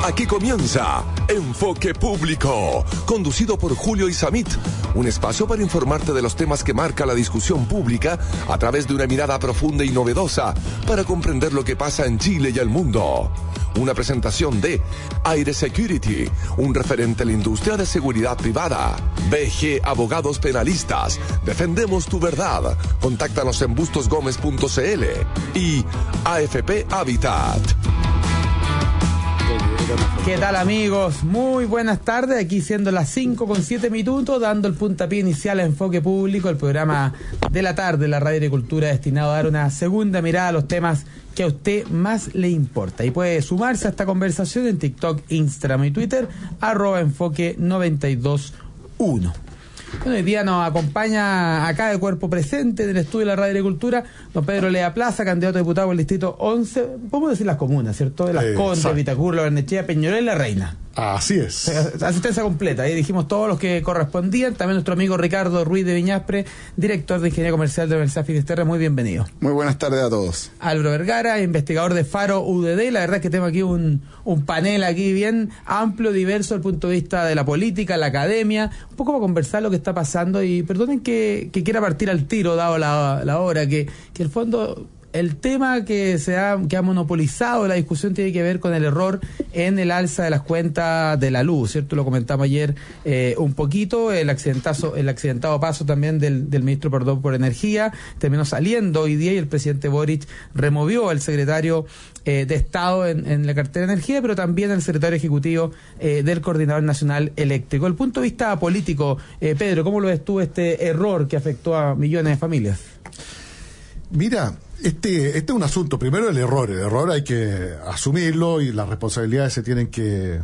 Aquí comienza Enfoque Público, conducido por Julio Isamit, un espacio para informarte de los temas que marca la discusión pública a través de una mirada profunda y novedosa para comprender lo que pasa en Chile y el mundo. Una presentación de Aire Security, un referente en la industria de seguridad privada. BG Abogados Penalistas, defendemos tu verdad. Contáctanos en bustosgomez.cl y AFP Habitat. ¿Qué tal, amigos? Muy buenas tardes, aquí siendo las 5:07, dando el puntapié inicial a Enfoque Público, el programa de la tarde de la Radio Agricultura destinado a dar una segunda mirada a los temas que a usted más le importa. Y puede sumarse a esta conversación en TikTok, Instagram y Twitter, @enfoque921. Bueno, hoy día nos acompaña acá de cuerpo presente del estudio de la Radio Agricultura don Pedro Lea Plaza, candidato a diputado por el distrito 11, podemos decir las comunas, ¿cierto? De Las Condes, Vitacura, Barnechea, Peñolén y La Reina. Así es. Asistencia completa, ahí dijimos todos los que correspondían. También nuestro amigo Ricardo Ruiz de Viñaspre, director de Ingeniería Comercial de la Universidad Finisterre, muy bienvenido. Muy buenas tardes a todos. Álvaro Vergara, investigador de Faro UDD, la verdad es que tengo aquí un panel aquí bien amplio, diverso, desde el punto de vista de la política, la academia, un poco para conversar lo que está pasando, y perdonen que quiera partir al tiro, dado la hora, que el fondo... El tema que ha monopolizado la discusión tiene que ver con el error en el alza de las cuentas de la luz, ¿cierto? Lo comentamos ayer un poquito, el accidentado paso también del ministro por Energía, terminó saliendo hoy día y el presidente Boric removió al secretario de Estado en la cartera de Energía, pero también al secretario ejecutivo del Coordinador Nacional Eléctrico. El punto de vista político, Pedro, ¿cómo lo ves tú este error que afectó a millones de familias? Mira, este es un asunto, primero el error hay que asumirlo y las responsabilidades se tienen que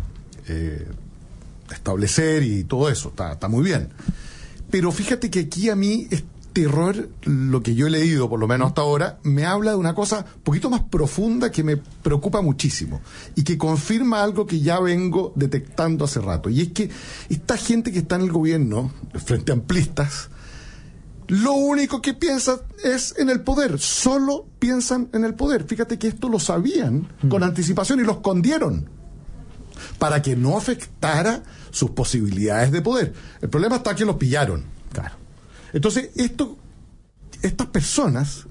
establecer y todo eso, está muy bien. Pero fíjate que aquí a mí este error, lo que yo he leído por lo menos hasta ahora, me habla de una cosa un poquito más profunda que me preocupa muchísimo y que confirma algo que ya vengo detectando hace rato, y es que esta gente que está en el gobierno, frente amplistas, lo único que piensan es en el poder, solo piensan en el poder. Fíjate que esto lo sabían con anticipación y lo escondieron para que no afectara sus posibilidades de poder. El problema está que los pillaron. Claro. Entonces, estas personas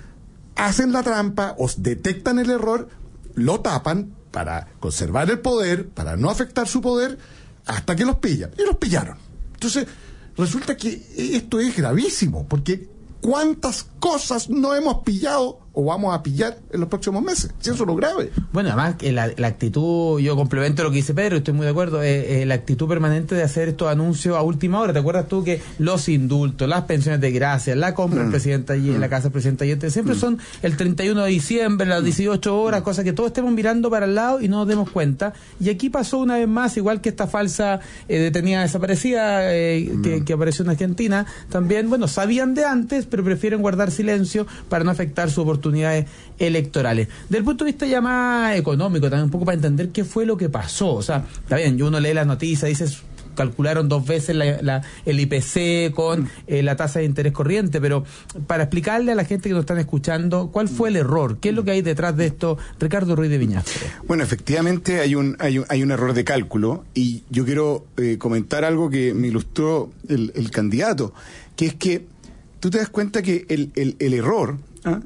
hacen la trampa, os detectan el error, lo tapan para conservar el poder, para no afectar su poder, hasta que los pillan. Y los pillaron. Entonces, resulta que esto es gravísimo, porque ¿cuántas cosas no hemos pillado o vamos a pillar en los próximos meses? Si eso es lo grave. Bueno, además que la actitud, yo complemento lo que dice Pedro, estoy muy de acuerdo, la actitud permanente de hacer estos anuncios a última hora. ¿Te acuerdas tú que los indultos, las pensiones de gracia, la compra del presidente allí en la casa del presidente Allende, siempre son el 31 de diciembre, las 18 horas, cosas que todos estemos mirando para el lado y no nos demos cuenta? Y aquí pasó una vez más, igual que esta falsa detenida desaparecida que apareció en Argentina, también, bueno, sabían de antes, pero prefieren guardar silencio para no afectar sus oportunidades electorales. Del punto de vista ya más económico, también un poco para entender qué fue lo que pasó. O sea, está bien, uno lee las noticias, dices, calcularon 2 veces el IPC con la tasa de interés corriente, pero para explicarle a la gente que nos están escuchando, ¿cuál fue el error? ¿Qué es lo que hay detrás de esto? Ricardo Ruiz de Viñaspre. Bueno, efectivamente hay un error de cálculo, y yo quiero comentar algo que me ilustró el candidato, que es que tú te das cuenta que el error,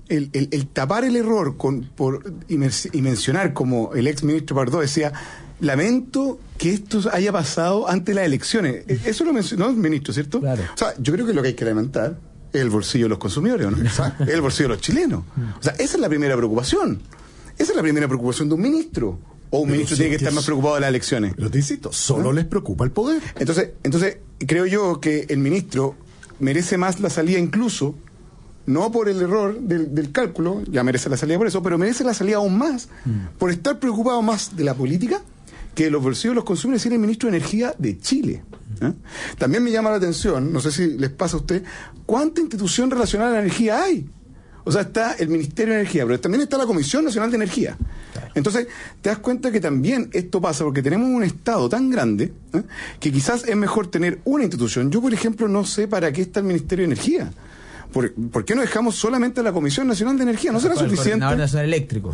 el tapar el error y mencionar, como el ex ministro Pardo decía, lamento que esto haya pasado antes de las elecciones. Eso lo mencionó el ministro, ¿cierto? Claro. O sea, yo creo que lo que hay que lamentar es el bolsillo de los consumidores, ¿no? Es el bolsillo de los chilenos. O sea, esa es la primera preocupación. Esa es la primera preocupación de un ministro. O un ministro tiene que estar más preocupado de las elecciones. Pero te insisto, solo les preocupa el poder. Entonces, creo yo que el ministro merece más la salida, incluso no por el error del cálculo, ya merece la salida por eso, pero merece la salida aún más por estar preocupado más de la política que de los bolsillos de los consumidores, y el ministro de Energía de Chile. También me llama la atención, no sé si les pasa a usted, ¿cuánta institución relacionada a la energía hay? O sea, está el Ministerio de Energía, pero también está la Comisión Nacional de Energía. Entonces, te das cuenta que también esto pasa porque tenemos un Estado tan grande que quizás es mejor tener una institución. Yo, por ejemplo, no sé para qué está el Ministerio de Energía. ¿Por qué no dejamos solamente a la Comisión Nacional de Energía? ¿No será suficiente? El Coordinador Nacional Eléctrico.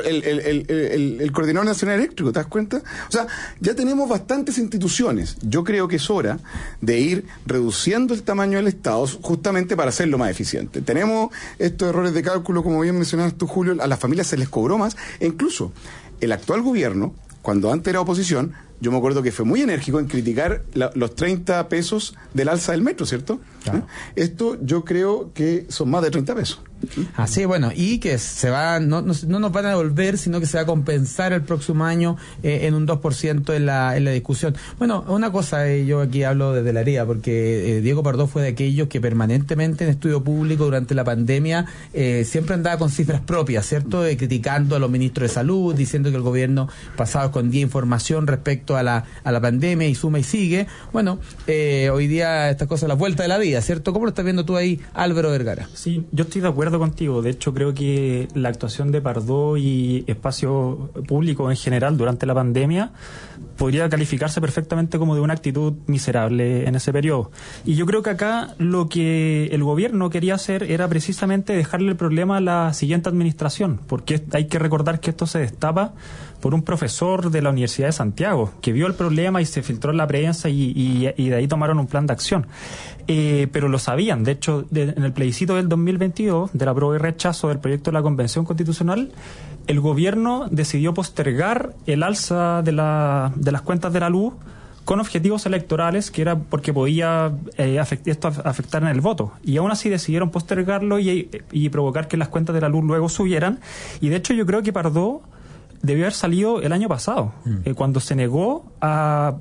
El Coordinador Nacional Eléctrico, ¿te das cuenta? O sea, ya tenemos bastantes instituciones. Yo creo que es hora de ir reduciendo el tamaño del Estado justamente para hacerlo más eficiente. Tenemos estos errores de cálculo, como bien mencionabas tú, Julio, a las familias se les cobró más, e incluso el actual gobierno, cuando antes era oposición, yo me acuerdo que fue muy enérgico en criticar los 30 pesos del alza del metro, ¿cierto? Claro. Esto yo creo que son más de 30 pesos. Así, bueno, y que se va, no nos van a devolver, sino que se va a compensar el próximo año en un 2% en la discusión. Bueno, una cosa, yo aquí hablo desde la herida, porque Diego Pardo fue de aquellos que permanentemente en estudio público durante la pandemia siempre andaba con cifras propias, ¿cierto? Criticando a los ministros de salud, diciendo que el gobierno pasado escondía información respecto a la pandemia y suma y sigue. Bueno, hoy día estas cosas, la vuelta de la vida, ¿cierto? ¿Cómo lo estás viendo tú ahí, Álvaro Vergara? Sí, yo estoy de acuerdo contigo. De hecho, creo que la actuación de Pardo y espacio público en general durante la pandemia podría calificarse perfectamente como de una actitud miserable en ese periodo. Y yo creo que acá lo que el gobierno quería hacer era precisamente dejarle el problema a la siguiente administración, porque hay que recordar que esto se destapa por un profesor de la Universidad de Santiago, que vio el problema y se filtró en la prensa y de ahí tomaron un plan de acción. Pero lo sabían. De hecho, en el plebiscito del 2022, del apruebo y rechazo del proyecto de la Convención Constitucional, el gobierno decidió postergar el alza de las cuentas de la luz con objetivos electorales, que era porque podía afectar en el voto. Y aún así decidieron postergarlo y provocar que las cuentas de la luz luego subieran. Y de hecho yo creo que Pardo debió haber salido el año pasado, cuando se negó a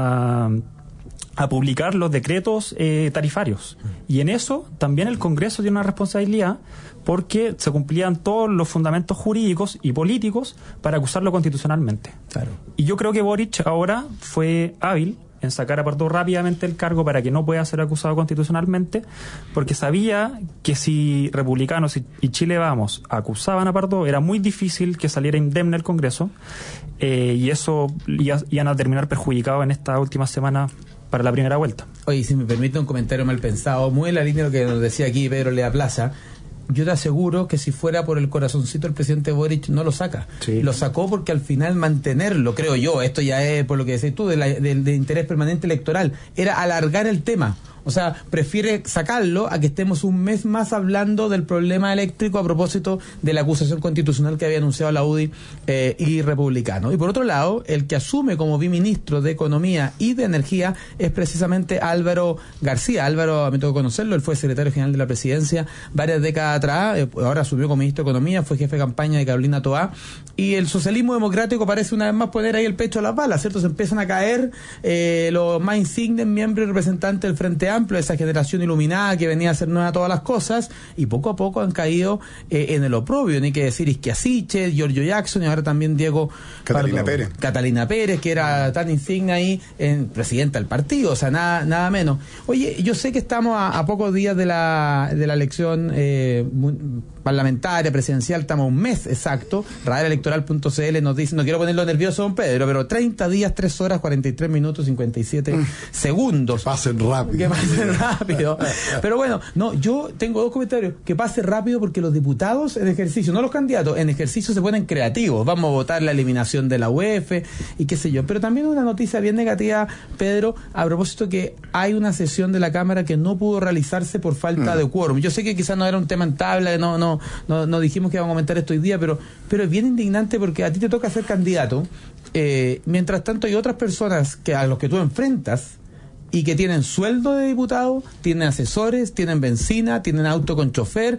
publicar los decretos tarifarios. Y en eso también el Congreso tiene una responsabilidad, porque se cumplían todos los fundamentos jurídicos y políticos para acusarlo constitucionalmente. Claro. Y yo creo que Boric ahora fue hábil en sacar a Pardo rápidamente el cargo para que no pueda ser acusado constitucionalmente, porque sabía que si Republicanos y Chile Vamos acusaban a Pardo, era muy difícil que saliera indemne el Congreso, y eso iban a terminar perjudicados en esta última semana para la primera vuelta. Oye, si me permite un comentario mal pensado, muy en la línea de lo que nos decía aquí Pedro Lea Plaza. Yo te aseguro que si fuera por el corazoncito el presidente Boric no lo saca. Sí. Lo sacó porque al final mantenerlo, creo yo, esto ya es por lo que decís tú, de interés permanente electoral, era alargar el tema. O sea, prefiere sacarlo a que estemos un mes más hablando del problema eléctrico a propósito de la acusación constitucional que había anunciado la UDI y Republicano. Y por otro lado, el que asume como biministro de Economía y de Energía es precisamente Álvaro García. Álvaro, me tocó conocerlo, él fue secretario general de la Presidencia varias décadas atrás, ahora asumió como ministro de Economía, fue jefe de campaña de Carolina Toá, y el socialismo democrático parece una vez más poner ahí el pecho a las balas, ¿cierto? Se empiezan a caer los más insignes miembros y representantes del Frente Amplio, esa generación iluminada que venía a hacer nueva todas las cosas, y poco a poco han caído en el oprobio. Ni que decir Isquiasiche, Giorgio Jackson y ahora también Diego Catalina Pérez, que era tan insignia ahí en presidenta del partido, o sea, nada menos. Oye, yo sé que estamos a pocos días de la elección parlamentaria, presidencial, estamos a un mes exacto. Radarelectoral.cl nos dice, no quiero ponerlo nervioso, don Pedro, pero 30 días, 3 horas, 43 minutos, 57 segundos. Pasen rápido. Pero bueno, no, yo tengo dos comentarios. Que pase rápido porque los diputados en ejercicio, no los candidatos, en ejercicio se ponen creativos. Vamos a votar la eliminación de la UEF y qué sé yo. Pero también una noticia bien negativa, Pedro, a propósito que hay una sesión de la Cámara que no pudo realizarse por falta de quórum. Yo sé que quizás no era un tema en tabla, no dijimos que íbamos a comentar esto hoy día, pero es bien indignante porque a ti te toca ser candidato. Mientras tanto hay otras personas a los que tú enfrentas y que tienen sueldo de diputado, tienen asesores, tienen benzina, tienen auto con chofer,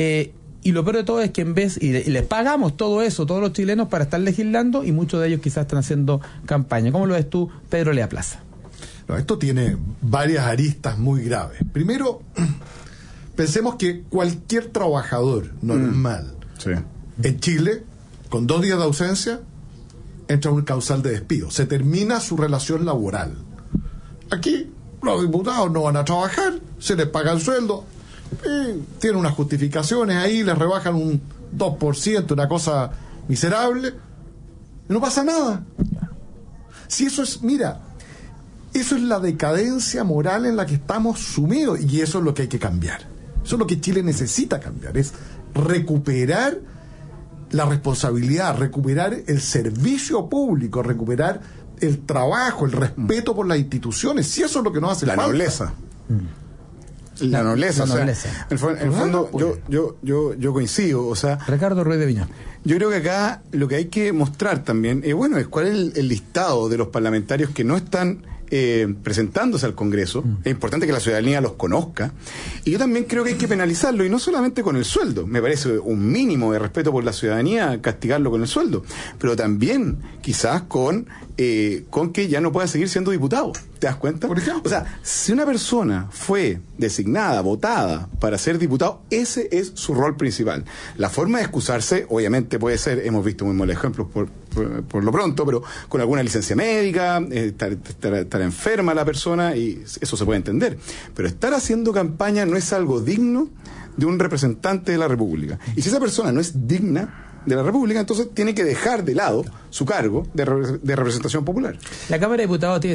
y lo peor de todo es que en vez, y les pagamos todo eso, todos los chilenos, para estar legislando, y muchos de ellos quizás están haciendo campaña. ¿Cómo lo ves tú, Pedro Lea Plaza? No, esto tiene varias aristas muy graves. Primero, pensemos que cualquier trabajador normal en Chile, con 2 días de ausencia, entra un causal de despido. Se termina su relación laboral. Aquí los diputados no van a trabajar, se les paga el sueldo, tienen unas justificaciones ahí, les rebajan un 2%, una cosa miserable, y no pasa nada. Si eso es, mira, eso es la decadencia moral en la que estamos sumidos, y eso es lo que hay que cambiar. Eso es lo que Chile necesita cambiar, es recuperar la responsabilidad, recuperar el servicio público, recuperar el trabajo, el respeto por las instituciones. Si eso es lo que nos hace la falta. nobleza. La nobleza. La o sea, nobleza. en el fondo, yo coincido. O sea, Ricardo Ruiz de Viña. yo creo que acá lo que hay que mostrar también es cuál es el listado de los parlamentarios que no están presentándose al Congreso. Es importante que la ciudadanía los conozca. Y yo también creo que hay que penalizarlo, y no solamente con el sueldo. Me parece un mínimo de respeto por la ciudadanía castigarlo con el sueldo, pero también quizás con que ya no pueda seguir siendo diputado. ¿Te das cuenta? Por ejemplo. O sea, si una persona fue designada, votada para ser diputado, ese es su rol principal. La forma de excusarse, obviamente, puede ser, hemos visto muy malos ejemplos por lo pronto, pero con alguna licencia médica, estar enferma la persona, y eso se puede entender. Pero estar haciendo campaña no es algo digno de un representante de la República. Y si esa persona no es digna de la República, entonces tiene que dejar de lado su cargo de representación popular. La Cámara de Diputados tiene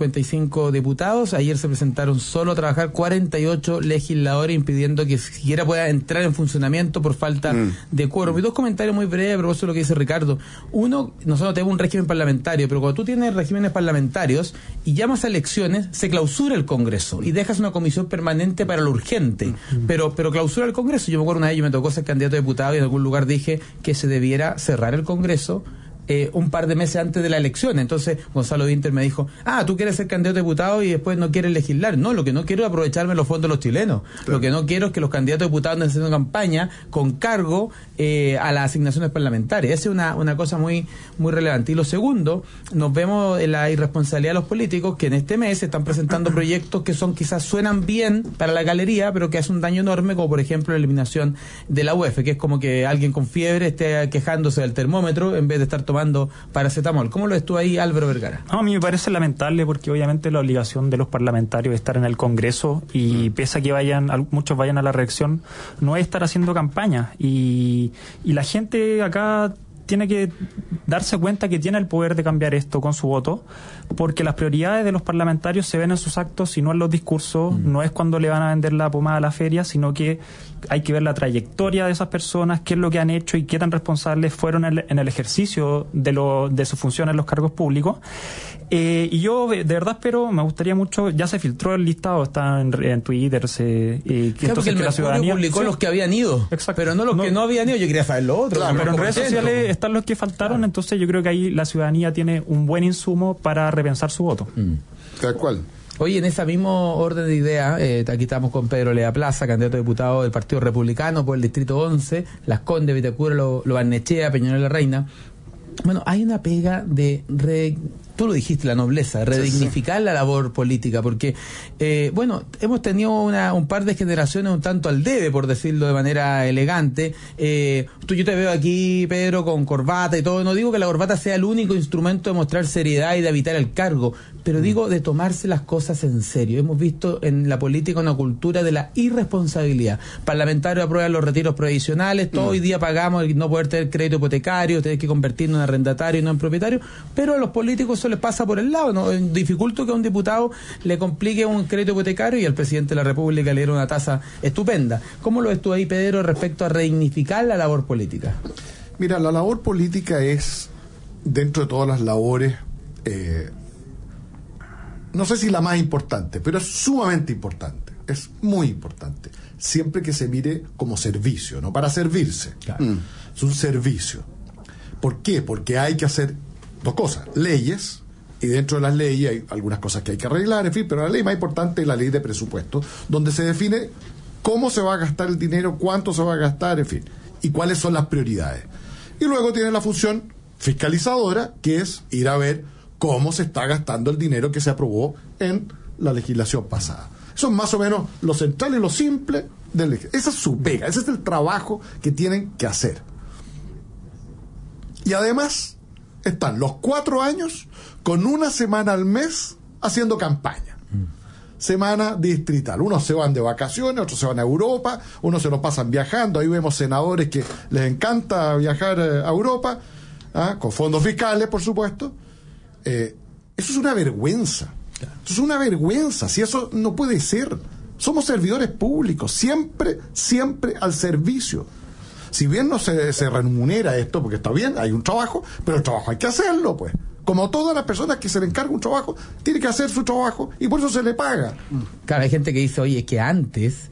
155 diputados. Ayer se presentaron solo a trabajar 48 legisladores, impidiendo que siquiera pueda entrar en funcionamiento por falta de quórum. Y dos comentarios muy breves a propósito de lo que dice Ricardo. Uno, nosotros tenemos un régimen parlamentario, pero cuando tú tienes regímenes parlamentarios y llamas a elecciones, se clausura el Congreso y dejas una comisión permanente para lo urgente. Pero clausura el Congreso. Yo me acuerdo una vez, yo me tocó ser candidato a diputado y en algún lugar dije que se debiera cerrar el Congreso un par de meses antes de la elección. Entonces Gonzalo Vinter me dijo, tú quieres ser candidato a diputado y después no quieres legislar. No, lo que no quiero es aprovecharme los fondos de los chilenos. Claro. Lo que no quiero es que los candidatos a diputados necesiten campaña con cargo a las asignaciones parlamentarias. Esa es una cosa muy, muy relevante. Y lo segundo, nos vemos en la irresponsabilidad de los políticos que en este mes están presentando proyectos que suenan bien para la galería, pero que hacen un daño enorme, como por ejemplo la eliminación de la UEF, que es como que alguien con fiebre esté quejándose del termómetro en vez de estar tomando paracetamol. ¿Cómo lo ves tú ahí, Álvaro Vergara? A mí me parece lamentable, porque obviamente la obligación de los parlamentarios es estar en el Congreso, y pese a que muchos vayan a la reelección, no es estar haciendo campaña, y la gente acá tiene que darse cuenta que tiene el poder de cambiar esto con su voto, porque las prioridades de los parlamentarios se ven en sus actos y no en los discursos. No es cuando le van a vender la pomada a la feria, sino que hay que ver la trayectoria de esas personas, qué es lo que han hecho y qué tan responsables fueron en el ejercicio de sus funciones en los cargos públicos. Y yo de verdad espero, me gustaría mucho, ya se filtró el listado, está en Twitter, entonces que la ciudadanía publicó los que habían ido. Exacto. Pero no los que no habían ido. Yo quería saber lo otro. Claro, pero en redes sociales están los que faltaron. Entonces yo creo que ahí la ciudadanía tiene un buen insumo para repensar su voto. Tal cual. Oye, en ese mismo orden de ideas, aquí estamos con Pedro Lea Plaza, candidato a diputado del Partido Republicano por el Distrito 11, Las Condes, Vitacura, Lo Barnechea, Peñalolén La Reina. Bueno, hay una pega tú lo dijiste, la nobleza, redignificar la labor política, porque, hemos tenido un par de generaciones un tanto al debe, por decirlo de manera elegante. Yo te veo aquí, Pedro, con corbata y todo. No digo que la corbata sea el único instrumento de mostrar seriedad y de evitar el cargo, pero digo de tomarse las cosas en serio. Hemos visto en la política una cultura de la irresponsabilidad. Parlamentarios aprueban los retiros provisionales, todo hoy día pagamos el no poder tener crédito hipotecario, tener que convertirnos en arrendatario y no en propietario, pero a los políticos eso les pasa por el lado, ¿no? Dificulto que a un diputado le complique un crédito hipotecario y al presidente de la República le diera una tasa estupenda. ¿Cómo lo ves tú ahí, Pedro, respecto a redignificar la labor política? Mira, la labor política es, dentro de todas las labores, no sé si la más importante, pero es sumamente importante, es muy importante, siempre que se mire como servicio, no para servirse. Claro. Es un servicio. ¿Por qué? Porque hay que hacer dos cosas: leyes, y dentro de las leyes hay algunas cosas que hay que arreglar, en fin, pero la ley más importante es la ley de presupuesto, donde se define cómo se va a gastar el dinero, cuánto se va a gastar, en fin, y cuáles son las prioridades. Y luego tiene la función fiscalizadora, que es ir a ver cómo se está gastando el dinero que se aprobó en la legislación pasada. Eso es más o menos lo central y lo simple del legislativo. Esa es su pega, ese es el trabajo que tienen que hacer. Y además están los 4 años con una semana al mes haciendo campaña. Semana distrital. Unos se van de vacaciones, otros se van a Europa, unos se lo pasan viajando. Ahí vemos senadores que les encanta viajar a Europa, con fondos fiscales, por supuesto. Eso es una vergüenza. Eso es una vergüenza. Si eso no puede ser. O Somos servidores públicos, siempre al servicio. Si bien no se remunera esto, porque está bien, hay un trabajo, pero el trabajo hay que hacerlo, pues. Como todas las personas que se le encarga un trabajo, tiene que hacer su trabajo y por eso se le paga. Claro, hay gente que dice, oye, es que antes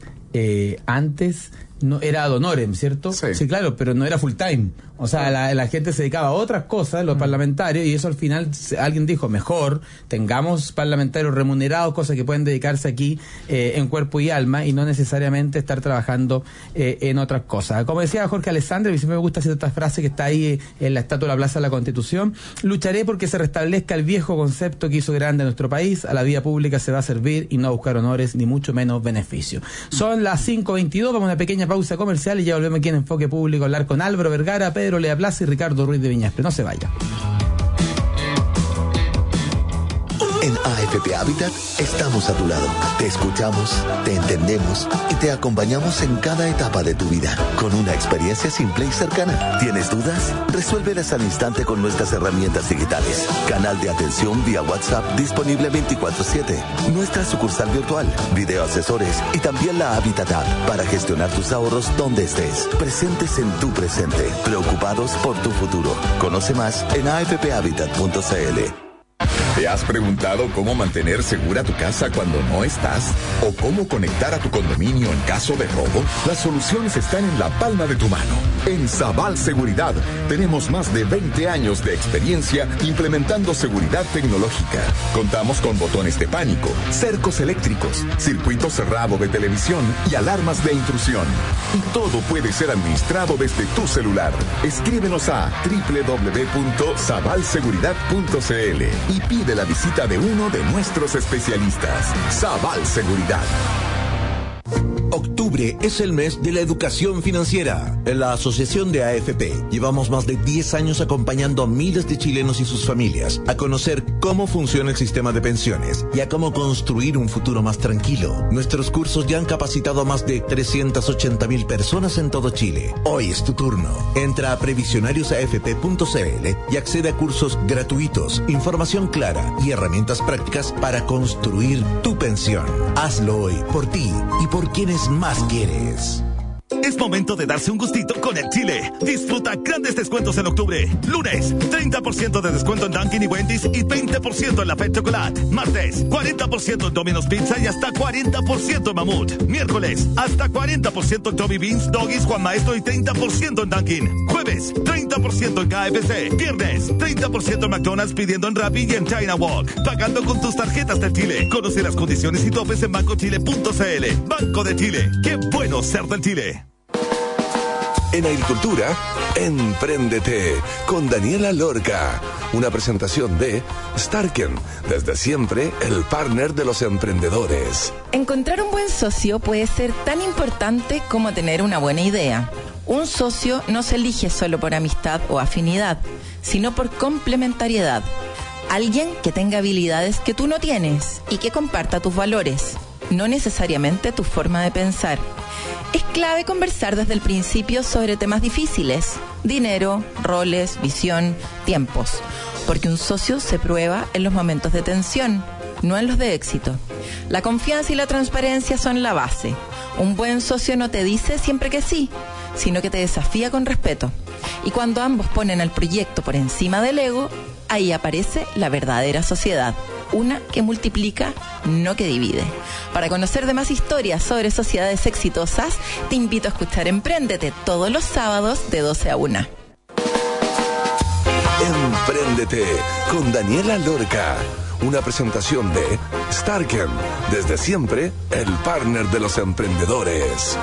no era ad honorem, ¿cierto? Sí, claro, pero no era full time. O sea, la gente se dedicaba a otras cosas, los parlamentarios, y eso al final alguien dijo, mejor tengamos parlamentarios remunerados, cosas que pueden dedicarse aquí en cuerpo y alma, y no necesariamente estar trabajando en otras cosas. Como decía Jorge Alessandro, y siempre me gusta hacer esta frase que está ahí en la estatua de la Plaza de la Constitución: lucharé porque se restablezca el viejo concepto que hizo grande a nuestro país. A la vida pública se va a servir y no a buscar honores, ni mucho menos beneficios. Son las 5:22, vamos a una pequeña pausa comercial y ya volvemos aquí en Enfoque Público a hablar con Álvaro Vergara, Pedro Lea Plaza y Ricardo Ruiz de Viñaspre. No se vaya. En AFP Habitat estamos a tu lado. Te escuchamos, te entendemos y te acompañamos en cada etapa de tu vida con una experiencia simple y cercana. ¿Tienes dudas? Resuélvelas al instante con nuestras herramientas digitales. Canal de atención vía WhatsApp disponible 24/7. Nuestra sucursal virtual, video asesores y también la Habitat App para gestionar tus ahorros donde estés. Presentes en tu presente, preocupados por tu futuro. Conoce más en afphabitat.cl. ¿Te has preguntado cómo mantener segura tu casa cuando no estás? ¿O cómo conectar a tu condominio en caso de robo? Las soluciones están en la palma de tu mano. En Sabal Seguridad tenemos más de 20 años de experiencia implementando seguridad tecnológica. Contamos con botones de pánico, cercos eléctricos, circuito cerrado de televisión y alarmas de intrusión. Y todo puede ser administrado desde tu celular. Escríbenos a www.sabalseguridad.cl y pide la visita de uno de nuestros especialistas. Sabal Seguridad. Octubre es el mes de la educación financiera. En la Asociación de AFP llevamos más de 10 años acompañando a miles de chilenos y sus familias a conocer cómo funciona el sistema de pensiones y a cómo construir un futuro más tranquilo. Nuestros cursos ya han capacitado a más de 380.000 personas en todo Chile. Hoy es tu turno. Entra a previsionariosafp.cl y accede a cursos gratuitos, información clara y herramientas prácticas para construir tu pensión. Hazlo hoy por ti y por quienes más quieres. Es momento de darse un gustito con el Chile. Disfruta grandes descuentos en octubre. Lunes, 30% de descuento en Dunkin' y Wendy's y 20% en la Fête Chocolate. Martes, 40% en Domino's Pizza y hasta 40% en Mamut. Miércoles, hasta 40% en Tommy Beans, Doggies, Juan Maestro y 30% en Dunkin'. Jueves, 30% en KFC. Viernes, 30% en McDonald's pidiendo en Rappi y en China Walk. Pagando con tus tarjetas del Chile. Conoce las condiciones y topes en bancochile.cl. Banco de Chile. Qué bueno ser del Chile. En agricultura, Empréndete con Daniela Lorca. Una presentación de Starken, desde siempre el partner de los emprendedores. Encontrar un buen socio puede ser tan importante como tener una buena idea. Un socio no se elige solo por amistad o afinidad, sino por complementariedad. Alguien que tenga habilidades que tú no tienes y que comparta tus valores, no necesariamente tu forma de pensar. Es clave conversar desde el principio sobre temas difíciles: dinero, roles, visión, tiempos. Porque un socio se prueba en los momentos de tensión, no en los de éxito. La confianza y la transparencia son la base. Un buen socio no te dice siempre que sí, sino que te desafía con respeto. Y cuando ambos ponen el proyecto por encima del ego, ahí aparece la verdadera sociedad. Una que multiplica, no que divide. Para conocer de más historias sobre sociedades exitosas, te invito a escuchar Empréndete todos los sábados de 12 a 1. Empréndete con Daniela Lorca. Una presentación de Starken, desde siempre el partner de los emprendedores.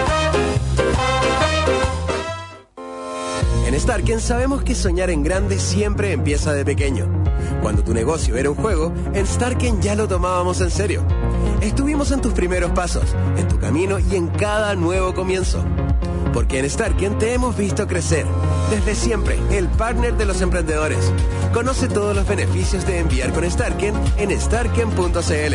En Starken sabemos que soñar en grande siempre empieza de pequeño. Cuando tu negocio era un juego, en Starken ya lo tomábamos en serio. Estuvimos en tus primeros pasos, en tu camino y en cada nuevo comienzo. Porque en Starken te hemos visto crecer. Desde siempre, el partner de los emprendedores. Conoce todos los beneficios de enviar con Starken en starken.cl.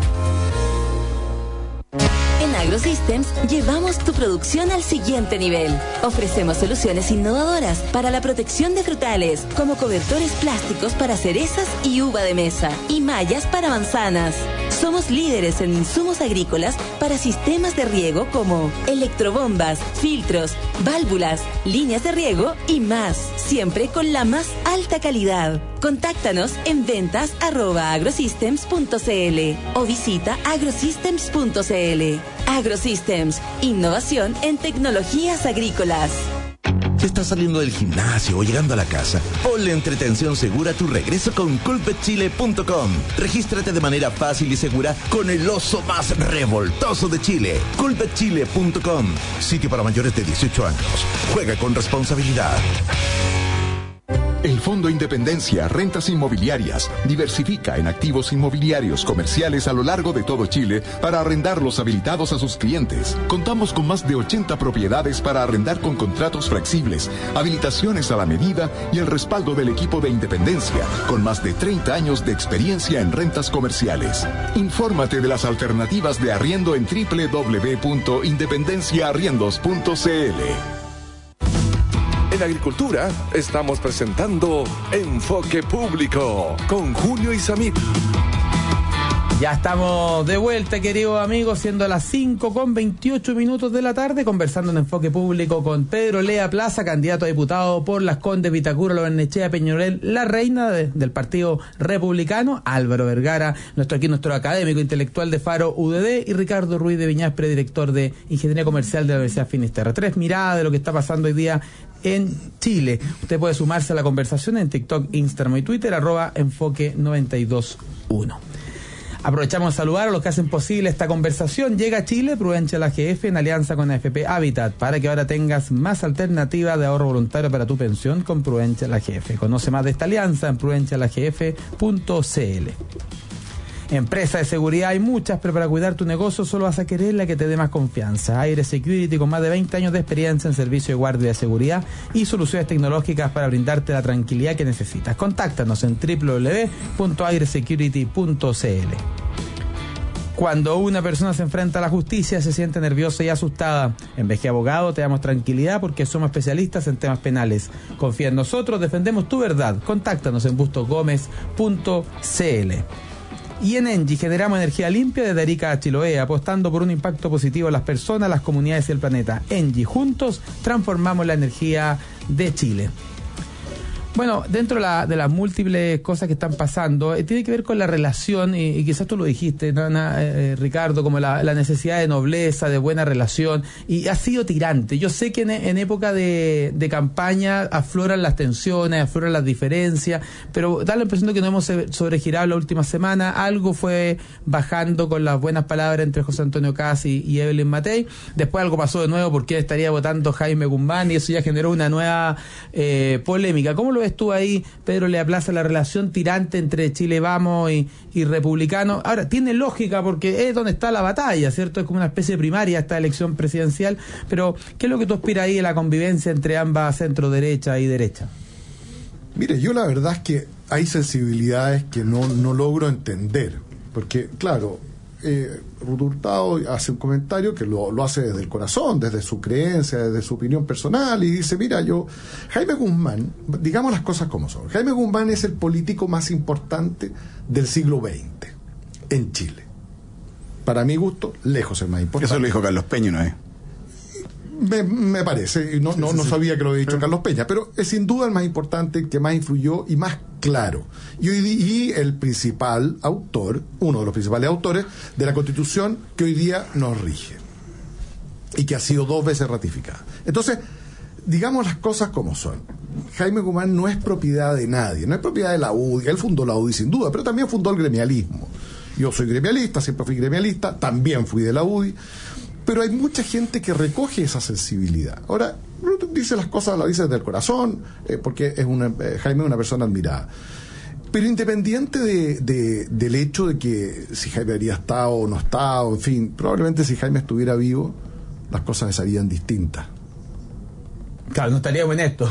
En AgroSystems llevamos tu producción al siguiente nivel. Ofrecemos soluciones innovadoras para la protección de frutales, como cobertores plásticos para cerezas y uva de mesa, y mallas para manzanas. Somos líderes en insumos agrícolas para sistemas de riego como electrobombas, filtros, válvulas, líneas de riego y más, siempre con la más alta calidad. Contáctanos en ventas@agrosystems.cl o visita agrosystems.cl. AgroSystems, innovación en tecnologías agrícolas. Si estás saliendo del gimnasio o llegando a la casa, ponle entretención segura a tu regreso con culpetchile.com. Regístrate de manera fácil y segura con el oso más revoltoso de Chile. Culpetchile.com. Sitio para mayores de 18 años. Juega con responsabilidad. El Fondo Independencia Rentas Inmobiliarias diversifica en activos inmobiliarios comerciales a lo largo de todo Chile para arrendarlos habilitados a sus clientes. Contamos con más de 80 propiedades para arrendar con contratos flexibles, habilitaciones a la medida y el respaldo del equipo de Independencia, con más de 30 años de experiencia en rentas comerciales. Infórmate de las alternativas de arriendo en www.independenciaarriendos.cl. En Agricultura estamos presentando Enfoque Público con Julio Isamit. Ya estamos de vuelta, queridos amigos, siendo las 5:28 de la tarde, conversando en Enfoque Público con Pedro Lea Plaza, candidato a diputado por Las Condes, Vitacura, Lobarnechea, Peñolel, La Reina del Partido Republicano, Álvaro Vergara, nuestro académico intelectual de Faro UDD, y Ricardo Ruiz de Viñas, predirector de Ingeniería Comercial de la Universidad Finisterre. Tres miradas de lo que está pasando hoy día en Chile. Usted puede sumarse a la conversación en TikTok, Instagram y Twitter, @enfoque921. Aprovechamos de saludar a los que hacen posible esta conversación. Llega a Chile Prudencia la GF en alianza con AFP Habitat para que ahora tengas más alternativas de ahorro voluntario para tu pensión con Prudencia la GF. Conoce más de esta alianza en prudencialagf.cl. Empresas de seguridad hay muchas, pero para cuidar tu negocio solo vas a querer la que te dé más confianza. Aire Security, con más de 20 años de experiencia en servicio de guardia de seguridad y soluciones tecnológicas para brindarte la tranquilidad que necesitas. Contáctanos en www.airesecurity.cl. Cuando una persona se enfrenta a la justicia, se siente nerviosa y asustada. En VG Abogado te damos tranquilidad porque somos especialistas en temas penales. Confía en nosotros, defendemos tu verdad. Contáctanos en bustosgomez.cl. Y en Engie generamos energía limpia desde Arica a Chiloé, apostando por un impacto positivo en las personas, las comunidades y el planeta. Engie, juntos transformamos la energía de Chile. Bueno, dentro de las múltiples cosas que están pasando, tiene que ver con la relación, y quizás tú lo dijiste, Ricardo, como la necesidad de nobleza, de buena relación, y ha sido tirante. Yo sé que en época de campaña afloran las tensiones, afloran las diferencias, pero da la impresión de que no hemos sobregirado la última semana. Algo fue bajando con las buenas palabras entre José Antonio Kast y Evelyn Matei. Después algo pasó de nuevo porque estaría votando Jaime Guzmán y eso ya generó una nueva polémica. ¿Cómo lo ves tú ahí, Pedro Lea Plaza, la relación tirante entre Chile Vamos y Republicano? Ahora, tiene lógica porque es donde está la batalla, ¿cierto? Es como una especie de primaria esta elección presidencial, pero ¿qué es lo que tú aspiras ahí en la convivencia entre ambas, centro derecha y derecha? Mire, yo la verdad es que hay sensibilidades que no logro entender, porque, claro, Ruth Hurtado hace un comentario que lo hace desde el corazón, desde su creencia, desde su opinión personal, y dice, mira, Jaime Guzmán, digamos las cosas como son, Jaime Guzmán es el político más importante del siglo XX en Chile. Para mi gusto, lejos el más importante. Eso lo dijo Carlos Peña una vez. Me parece, no sabía que lo había dicho Carlos Peña, pero es sin duda el más importante, el que más influyó y más claro. Y el principal autor, uno de los principales autores de la Constitución que hoy día nos rige y que ha sido 2 veces ratificada. Entonces, digamos las cosas como son. Jaime Guzmán no es propiedad de nadie, no es propiedad de la UDI. Él fundó la UDI sin duda, pero también fundó el gremialismo. Yo soy gremialista, siempre fui gremialista, también fui de la UDI. Pero hay mucha gente que recoge esa sensibilidad. Ahora, Ruth dice las cosas, las dice desde el corazón, porque Jaime es una persona admirada. Pero independiente del hecho de que si Jaime habría estado o no estado, en fin, probablemente si Jaime estuviera vivo, las cosas serían distintas. Claro, no estaríamos en esto.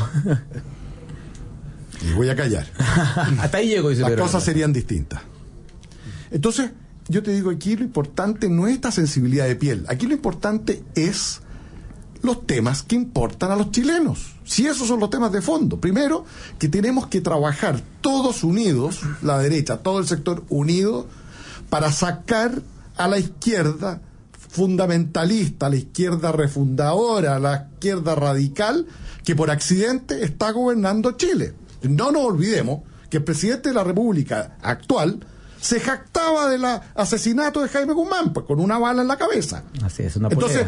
Y voy a callar. Hasta ahí llego, dice las Pedro. Cosas serían distintas. Entonces, yo te digo, aquí lo importante no es esta sensibilidad de piel. Aquí lo importante es los temas que importan a los chilenos. Si esos son los temas de fondo. Primero, que tenemos que trabajar todos unidos, la derecha, todo el sector unido, para sacar a la izquierda fundamentalista, a la izquierda refundadora, a la izquierda radical, que por accidente está gobernando Chile. No nos olvidemos que el presidente de la República actual se jactaba del asesinato de Jaime Guzmán, pues con una bala en la cabeza. Así es, una Entonces,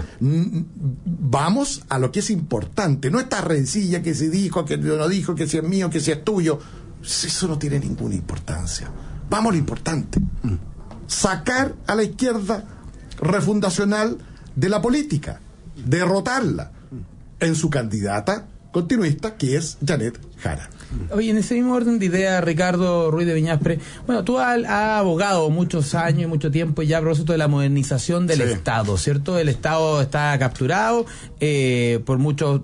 vamos a lo que es importante, no esta rencilla que se dijo, que no dijo, que si es mío, que si es tuyo. Eso no tiene ninguna importancia. Vamos a lo importante. Sacar a la izquierda refundacional de la política, derrotarla en su candidata continuista, que es Janet Jara. Oye, en ese mismo orden de ideas, Ricardo Ruiz de Viñaspre, bueno, tú has abogado muchos años y mucho tiempo ya a propósito de la modernización del Estado, ¿cierto? El Estado está capturado por muchos,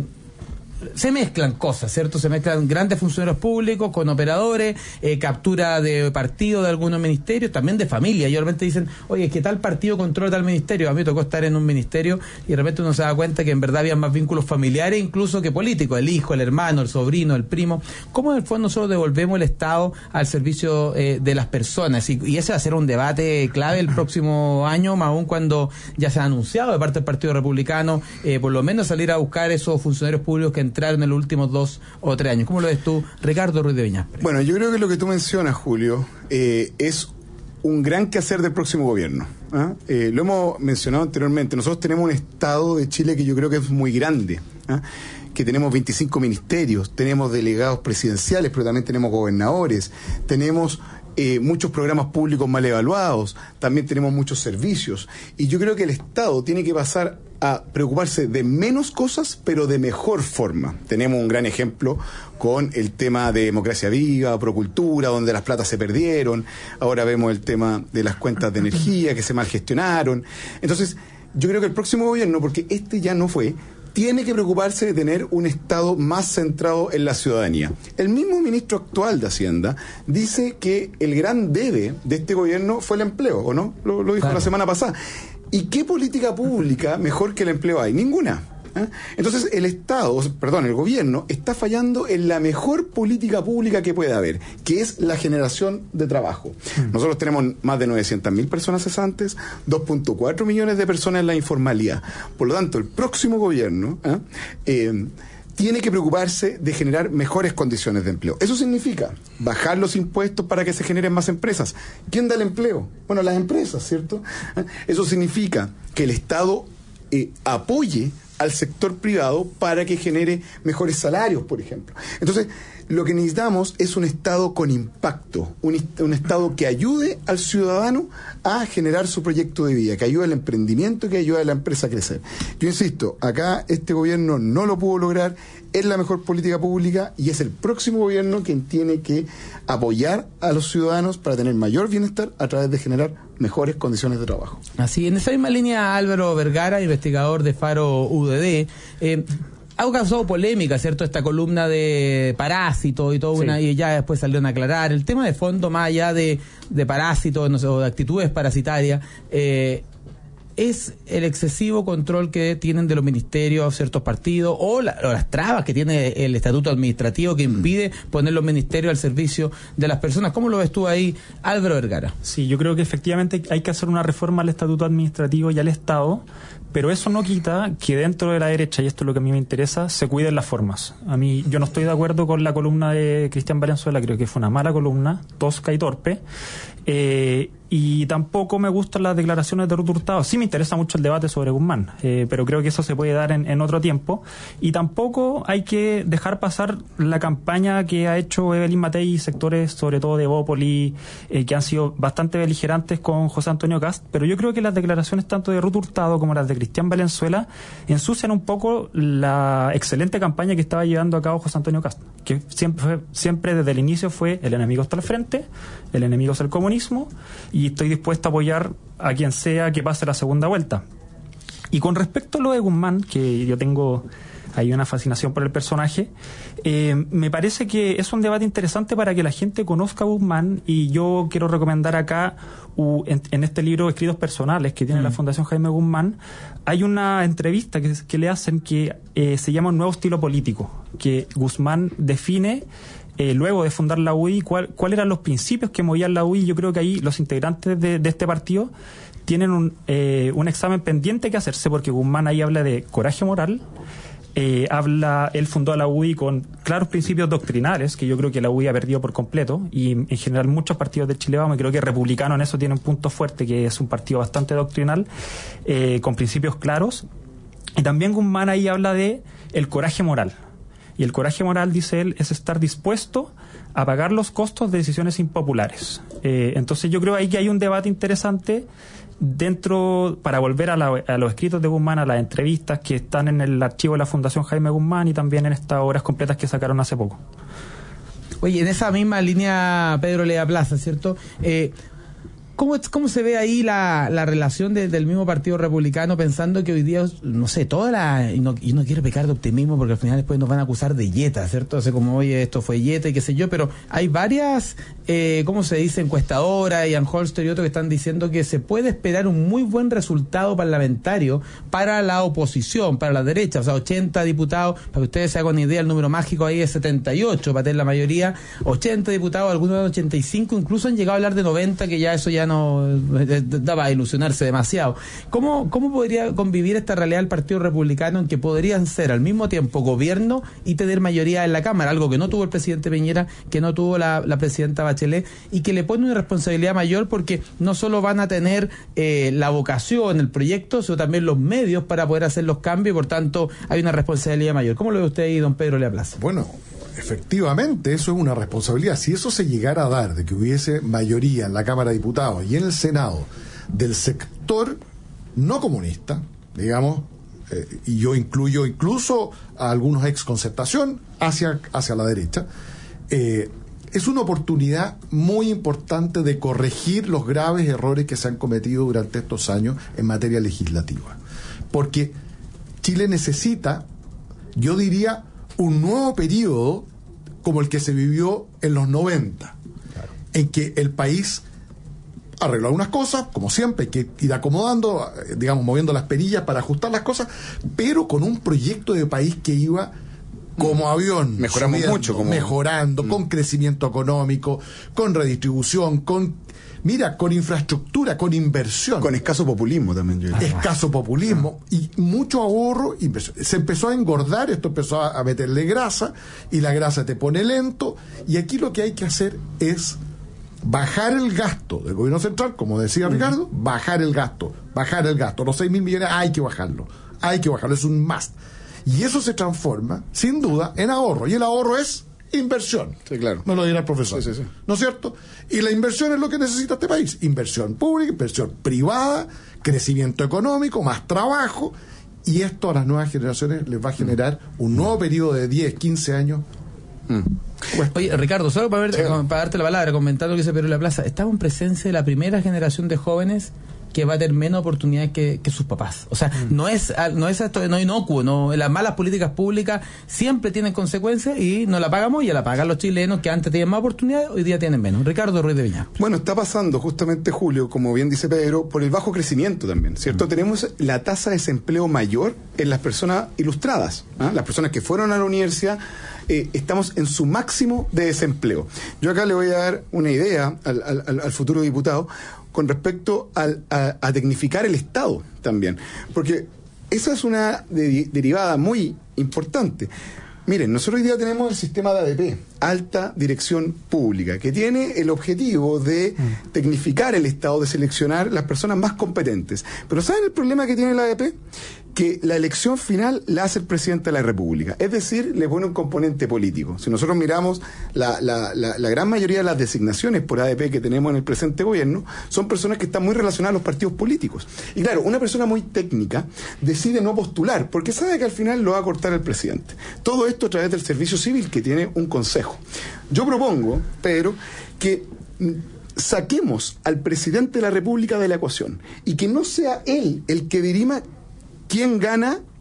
se mezclan cosas, ¿cierto? Se mezclan grandes funcionarios públicos con operadores, captura de partido de algunos ministerios, también de familia. Y de repente dicen, oye, es que tal partido controla tal ministerio. A mí me tocó estar en un ministerio y de repente uno se da cuenta que en verdad había más vínculos familiares incluso que políticos, el hijo, el hermano, el sobrino, el primo. ¿Cómo en el fondo nosotros devolvemos el Estado al servicio de las personas? Y ese va a ser un debate clave el próximo año, más aún cuando ya se ha anunciado de parte del Partido Republicano, por lo menos salir a buscar esos funcionarios públicos que entraron en los últimos 2 o 3 años. ¿Cómo lo ves tú, Ricardo Ruiz de Viñaspre? Bueno, yo creo que lo que tú mencionas, Julio, es un gran quehacer del próximo gobierno. Lo hemos mencionado anteriormente. Nosotros tenemos un Estado de Chile que yo creo que es muy grande, que tenemos 25 ministerios, tenemos delegados presidenciales, pero también tenemos gobernadores, tenemos muchos programas públicos mal evaluados, también tenemos muchos servicios, y yo creo que el Estado tiene que pasar a preocuparse de menos cosas, pero de mejor forma. Tenemos un gran ejemplo con el tema de democracia viva, procultura, donde las platas se perdieron. Ahora vemos el tema de las cuentas de energía que se mal gestionaron. Entonces, yo creo que el próximo gobierno, porque este ya no fue, tiene que preocuparse de tener un Estado más centrado en la ciudadanía. El mismo ministro actual de Hacienda dice que el gran debe de este gobierno fue el empleo, ¿o no? Lo dijo claro. La semana pasada. ¿Y qué política pública mejor que el empleo hay? Ninguna. Entonces el gobierno está fallando en la mejor política pública que puede haber, que es la generación de trabajo. Nosotros tenemos más de 900.000 personas cesantes, 2.4 millones de personas en la informalidad. Por lo tanto, el próximo gobierno tiene que preocuparse de generar mejores condiciones de empleo. Eso significa bajar los impuestos para que se generen más empresas. ¿Quién da el empleo? Bueno, las empresas, ¿cierto? Eso significa que el Estado apoye al sector privado para que genere mejores salarios, por ejemplo. Entonces, lo que necesitamos es un Estado con impacto, un Estado que ayude al ciudadano a generar su proyecto de vida, que ayude al emprendimiento, que ayude a la empresa a crecer. Yo insisto, acá este gobierno no lo pudo lograr, es la mejor política pública y es el próximo gobierno quien tiene que apoyar a los ciudadanos para tener mayor bienestar a través de generar mejores condiciones de trabajo. Así, en esa misma línea, Álvaro Vergara, investigador de Faro UDD, ha causado polémica, ¿cierto? Esta columna de Parásito y todo y ya después salieron a aclarar. El tema de fondo, más allá de parásitos, no sé, o de actitudes parasitarias, es el excesivo control que tienen de los ministerios ciertos partidos o las trabas que tiene el estatuto administrativo que impide poner los ministerios al servicio de las personas. ¿Cómo lo ves tú ahí, Álvaro Vergara? Sí, yo creo que efectivamente hay que hacer una reforma al estatuto administrativo y al Estado, pero eso no quita que dentro de la derecha, y esto es lo que a mí me interesa, se cuiden las formas. Yo no estoy de acuerdo con la columna de Cristian Valenzuela, creo que fue una mala columna, tosca y torpe, y tampoco me gustan las declaraciones de Ruth Hurtado. Sí me interesa mucho el debate sobre Guzmán, pero creo que eso se puede dar en otro tiempo, y tampoco hay que dejar pasar la campaña que ha hecho Evelyn Matei y sectores, sobre todo de Bópoli, que han sido bastante beligerantes con José Antonio Kast, pero yo creo que las declaraciones tanto de Ruth Hurtado como las de Cristian Valenzuela ensucian un poco la excelente campaña que estaba llevando a cabo José Antonio Kast, que siempre desde el inicio fue: el enemigo está al frente, el enemigo es el comunismo, y estoy dispuesto a apoyar a quien sea que pase la segunda vuelta. Y con respecto a lo de Guzmán, que yo tengo ahí una fascinación por el personaje, me parece que es un debate interesante para que la gente conozca a Guzmán, y yo quiero recomendar acá, en este libro Escritos Personales que tiene la Fundación Jaime Guzmán, hay una entrevista que le hacen que se llama Un nuevo estilo político, que Guzmán define luego de fundar la UDI, cuáles eran los principios que movían la UDI. Yo creo que ahí los integrantes de este partido tienen un examen pendiente que hacerse, porque Guzmán ahí habla de coraje moral. Él fundó a la UDI con claros principios doctrinales, que yo creo que la UDI ha perdido por completo, y en general muchos partidos de Chile Vamos, y creo que Republicano en eso tiene un punto fuerte, que es un partido bastante doctrinal, con principios claros. Y también Guzmán ahí habla de el coraje moral. Y el coraje moral, dice él, es estar dispuesto a pagar los costos de decisiones impopulares. Entonces yo creo ahí que hay un debate interesante dentro, para volver a los escritos de Guzmán, a las entrevistas que están en el archivo de la Fundación Jaime Guzmán, y también en estas obras completas que sacaron hace poco. Oye, en esa misma línea, Pedro Lea Plaza, ¿cierto? ¿Cómo se ve ahí la relación del mismo Partido Republicano, pensando que hoy día, no sé, y no quiero pecar de optimismo, porque al final después nos van a acusar de yeta, ¿cierto? O sea, como, oye, esto fue yeta y qué sé yo, pero hay varias, ¿cómo se dice? Encuestadoras, Ian Holster y otros, que están diciendo que se puede esperar un muy buen resultado parlamentario para la oposición, para la derecha, o sea, 80 diputados, para que ustedes se hagan una idea, el número mágico ahí es 78, para tener la mayoría, 80 diputados, algunos de 85, incluso han llegado a hablar de 90, que ya eso ya no daba a ilusionarse demasiado. ¿Cómo podría convivir esta realidad del Partido Republicano, en que podrían ser al mismo tiempo gobierno y tener mayoría en la Cámara, algo que no tuvo el presidente Piñera, que no tuvo la presidenta Bachelet, y que le pone una responsabilidad mayor, porque no solo van a tener la vocación, el proyecto, sino también los medios para poder hacer los cambios, y por tanto hay una responsabilidad mayor? ¿Cómo lo ve usted ahí, don Pedro Lea Plaza? Bueno, efectivamente, eso es una responsabilidad. Si eso se llegara a dar, de que hubiese mayoría en la Cámara de Diputados y en el Senado del sector no comunista, digamos, y yo incluyo incluso a algunos ex Concertación hacia la derecha, es una oportunidad muy importante de corregir los graves errores que se han cometido durante estos años en materia legislativa. Porque Chile necesita, yo diría, un nuevo periodo como el que se vivió en los 90, claro, en que el país arregló algunas cosas, como siempre, hay que ir acomodando, digamos, moviendo las perillas para ajustar las cosas, pero con un proyecto de país que iba como avión, mejoramos subiendo, mucho, mejorando, con crecimiento económico, con redistribución, con infraestructura, con inversión. Con escaso populismo también. Escaso populismo y mucho ahorro. Se empezó a engordar, esto empezó a meterle grasa, y la grasa te pone lento, y aquí lo que hay que hacer es bajar el gasto del gobierno central, como decía Ricardo, bajar el gasto, los 6.000 millones hay que bajarlo, es un must. Y eso se transforma, sin duda, en ahorro, y el ahorro es inversión. Sí, claro. Me lo dirá el profesor. Sí. ¿No es cierto? Y la inversión es lo que necesita este país. Inversión pública, inversión privada, crecimiento económico, más trabajo. Y esto a las nuevas generaciones les va a generar un nuevo periodo de 10, 15 años. Oye, Ricardo, solo para darte la palabra, comentando lo que dice Pedro Lea Plaza, estamos en presencia de la primera generación de jóvenes que va a tener menos oportunidades que sus papás. O sea, no es esto, no inocuo, no, las malas políticas públicas siempre tienen consecuencias, y no la pagamos, y ya la pagan los chilenos, que antes tenían más oportunidades, hoy día tienen menos. Ricardo Ruiz de Viña. Bueno, está pasando justamente, Julio, como bien dice Pedro, por el bajo crecimiento también, ¿cierto? Tenemos la tasa de desempleo mayor en las personas ilustradas, las personas que fueron a la universidad. Estamos en su máximo de desempleo. Yo acá le voy a dar una idea al futuro diputado con respecto a tecnificar el Estado también, porque esa es una derivada muy importante. Miren, nosotros hoy día tenemos el sistema de ADP, Alta Dirección Pública, que tiene el objetivo de tecnificar el Estado, de seleccionar las personas más competentes. Pero ¿saben el problema que tiene la ADP? Que la elección final la hace el presidente de la República, es decir, le pone un componente político. Si nosotros miramos la gran mayoría de las designaciones por ADP que tenemos en el presente gobierno, son personas que están muy relacionadas a los partidos políticos. Y claro, una persona muy técnica decide no postular, porque sabe que al final lo va a cortar el presidente. Todo esto a través del servicio civil, que tiene un consejo. Yo propongo, Pedro, que saquemos al presidente de la República de la ecuación, y que no sea él el que dirima quién gana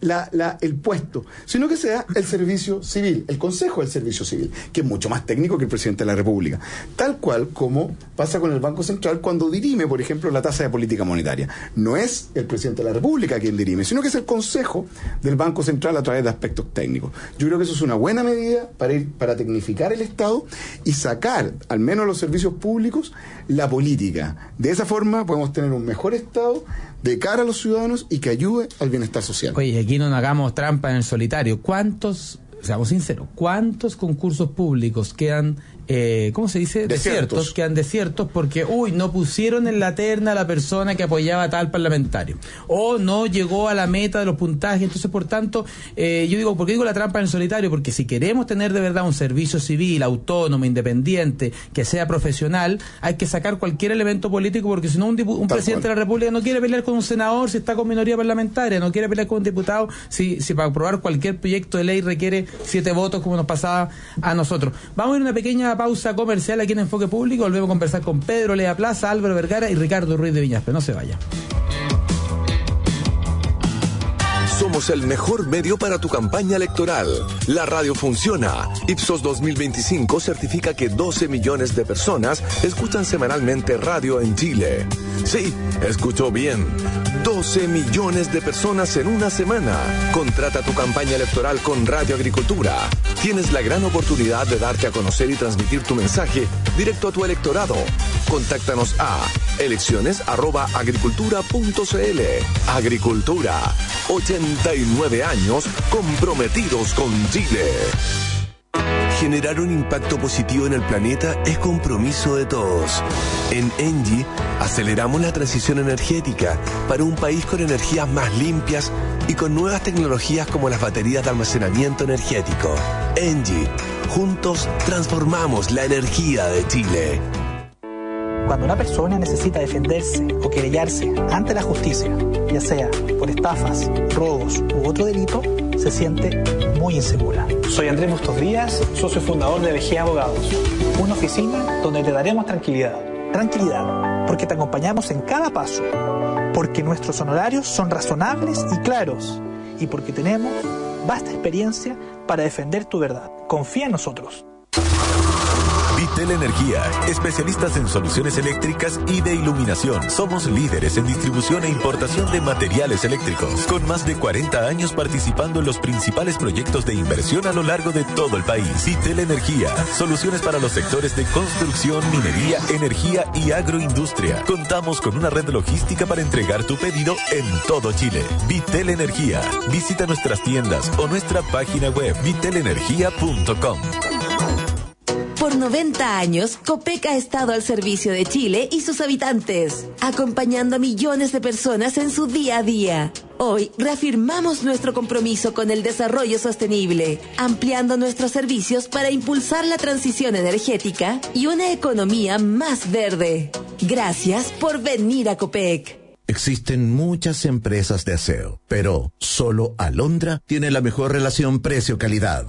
el puesto, sino que sea el servicio civil, el Consejo del Servicio Civil, que es mucho más técnico que el presidente de la República. Tal cual como pasa con el Banco Central cuando dirime, por ejemplo, la tasa de política monetaria. No es el presidente de la República quien dirime, sino que es el Consejo del Banco Central a través de aspectos técnicos. Yo creo que eso es una buena medida para tecnificar el Estado y sacar, al menos los servicios públicos, la política. De esa forma podemos tener un mejor Estado de cara a los ciudadanos y que ayude al bienestar social. Oye, aquí no nos hagamos trampa en el solitario. Seamos sinceros, ¿cuántos concursos públicos quedan, ¿cómo se dice? Desiertos. Quedan desiertos porque, no pusieron en la terna a la persona que apoyaba a tal parlamentario. O no llegó a la meta de los puntajes. Entonces, por tanto, yo digo, ¿por qué digo la trampa en el solitario? Porque si queremos tener de verdad un servicio civil, autónomo, independiente, que sea profesional, hay que sacar cualquier elemento político, porque si no un presidente de la República no quiere pelear con un senador si está con minoría parlamentaria, no quiere pelear con un diputado si para aprobar cualquier proyecto de ley requiere 7 votos, como nos pasaba a nosotros. Vamos a ir a una pequeña pausa comercial aquí en Enfoque Público. Volvemos a conversar con Pedro Lea Plaza, Álvaro Vergara y Ricardo Ruiz de Viñaspe. No se vaya. Somos el mejor medio para tu campaña electoral. La radio funciona. Ipsos 2025 certifica que 12 millones de personas escuchan semanalmente radio en Chile. Sí, escuchó bien. 12 millones de personas en una semana. Contrata tu campaña electoral con Radio Agricultura. Tienes la gran oportunidad de darte a conocer y transmitir tu mensaje directo a tu electorado. Contáctanos a elecciones@agricultura.cl. Agricultura, 89 años comprometidos con Chile. Generar un impacto positivo en el planeta es compromiso de todos. En ENGIE aceleramos la transición energética para un país con energías más limpias y con nuevas tecnologías como las baterías de almacenamiento energético. ENGIE, juntos transformamos la energía de Chile. Cuando una persona necesita defenderse o querellarse ante la justicia, ya sea por estafas, robos u otro delito, se siente muy insegura. Soy Andrés Bustos Díaz, socio fundador de BG Abogados, una oficina donde te daremos tranquilidad. Tranquilidad, porque te acompañamos en cada paso, porque nuestros honorarios son razonables y claros, y porque tenemos vasta experiencia para defender tu verdad. Confía en nosotros. Vitel Energía, especialistas en soluciones eléctricas y de iluminación. Somos líderes en distribución e importación de materiales eléctricos, con más de 40 años participando en los principales proyectos de inversión a lo largo de todo el país. Vitel Energía, soluciones para los sectores de construcción, minería, energía y agroindustria. Contamos con una red logística para entregar tu pedido en todo Chile. Vitel Energía. Visita nuestras tiendas o nuestra página web vitelenergia.com. Por 90 años, Copec ha estado al servicio de Chile y sus habitantes, acompañando a millones de personas en su día a día. Hoy reafirmamos nuestro compromiso con el desarrollo sostenible, ampliando nuestros servicios para impulsar la transición energética y una economía más verde. Gracias por venir a Copec. Existen muchas empresas de aseo, pero solo Alondra tiene la mejor relación precio-calidad.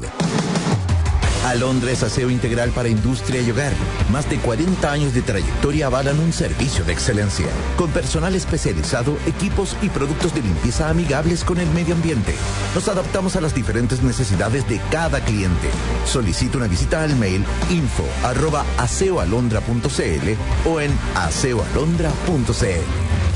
Alondra es aseo integral para industria y hogar. Más de 40 años de trayectoria avalan un servicio de excelencia. Con personal especializado, equipos y productos de limpieza amigables con el medio ambiente. Nos adaptamos a las diferentes necesidades de cada cliente. Solicita una visita al mail info@aseoalondra.cl o en aseoalondra.cl.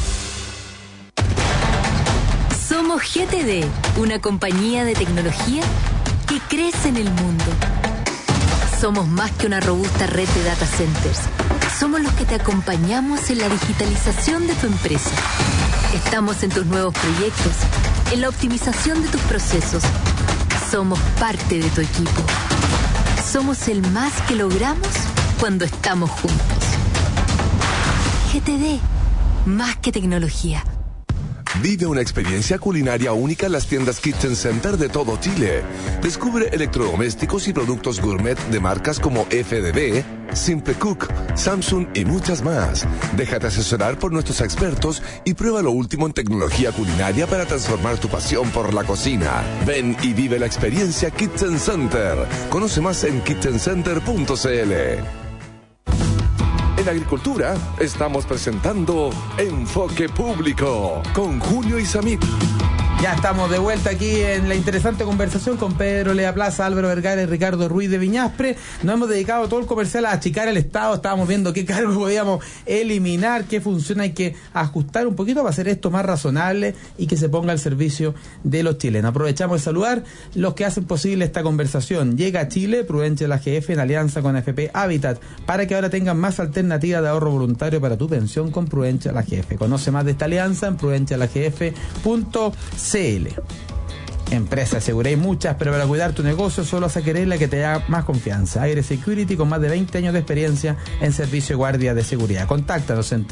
Somos GTD, una compañía de tecnología que crece en el mundo. Somos más que una robusta red de data centers. Somos los que te acompañamos en la digitalización de tu empresa. Estamos en tus nuevos proyectos, en la optimización de tus procesos. Somos parte de tu equipo. Somos el más que logramos cuando estamos juntos. GTD, más que tecnología. Vive una experiencia culinaria única en las tiendas Kitchen Center de todo Chile. Descubre electrodomésticos y productos gourmet de marcas como FDB, Simple Cook, Samsung y muchas más. Déjate asesorar por nuestros expertos y prueba lo último en tecnología culinaria para transformar tu pasión por la cocina. Ven y vive la experiencia Kitchen Center. Conoce más en kitchencenter.cl. En Ya estamos de vuelta aquí en la interesante conversación con Pedro Lea Plaza, Álvaro Vergara y Ricardo Ruiz de Viñaspre. Nos hemos dedicado todo el comercial a achicar el Estado. Estábamos viendo qué cargos podíamos eliminar, qué función hay que ajustar un poquito para hacer esto más razonable y que se ponga al servicio de los chilenos. Aprovechamos de saludar los que hacen posible esta conversación. Llega a Chile Prudentia La GF en alianza con AFP Habitat para que ahora tengan más alternativas de ahorro voluntario para tu pensión con Prudentia La GF. Conoce más de esta alianza en prudentialagf.cl. Empresas, seguro hay muchas, pero para cuidar tu negocio solo vas a querer la que te da más confianza. Aire Security, con más de 20 años de experiencia en servicio de guardia de seguridad. Contáctanos en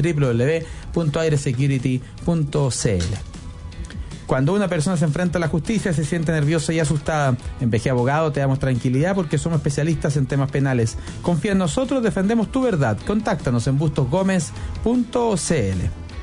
www.airesecurity.cl. Cuando una persona se enfrenta a la justicia, se siente nerviosa y asustada. En PG Abogado te damos tranquilidad porque somos especialistas en temas penales. Confía en nosotros, defendemos tu verdad. Contáctanos en bustosgomez.cl.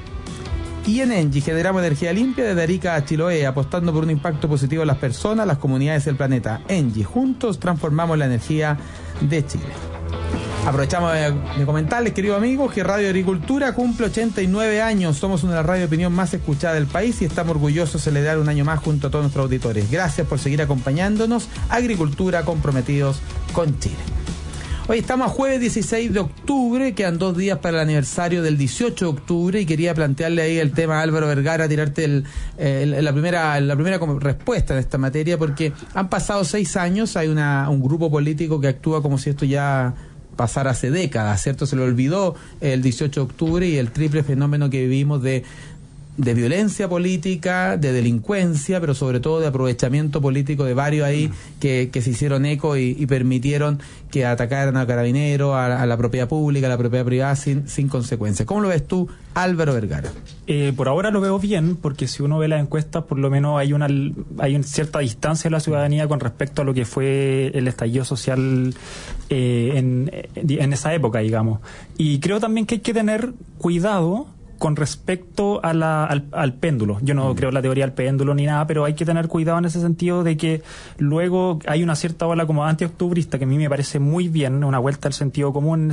Y en Engie generamos energía limpia desde Arica a Chiloé, apostando por un impacto positivo en las personas, las comunidades y el planeta. Engie, juntos transformamos la energía de Chile. Aprovechamos de comentarles, queridos amigos, que Radio Agricultura cumple 89 años. Somos una de las radio de opinión más escuchada del país y estamos orgullosos de celebrar un año más junto a todos nuestros auditores. Gracias por seguir acompañándonos. Agricultura, comprometidos con Chile. Hoy estamos a jueves 16 de octubre, quedan 2 días para el aniversario del 18 de octubre y quería plantearle ahí el tema a Álvaro Vergara, tirarte la primera respuesta en esta materia, porque han pasado 6 años, hay un grupo político que actúa como si esto ya pasara hace décadas, ¿cierto? Se le olvidó el 18 de octubre y el triple fenómeno que vivimos de violencia política, de delincuencia, pero sobre todo de aprovechamiento político de varios ahí que se hicieron eco y permitieron que atacaran a carabineros, a la propiedad pública, a la propiedad privada sin consecuencias. ¿Cómo lo ves tú, Álvaro Vergara? Por ahora lo veo bien, porque si uno ve las encuestas, por lo menos hay una cierta distancia de la ciudadanía con respecto a lo que fue el estallido social en esa época, digamos. Y creo también que hay que tener cuidado con respecto a al péndulo. Yo no creo en la teoría del péndulo ni nada, pero hay que tener cuidado en ese sentido de que luego hay una cierta ola como antioctubrista que a mí me parece muy bien, una vuelta al sentido común,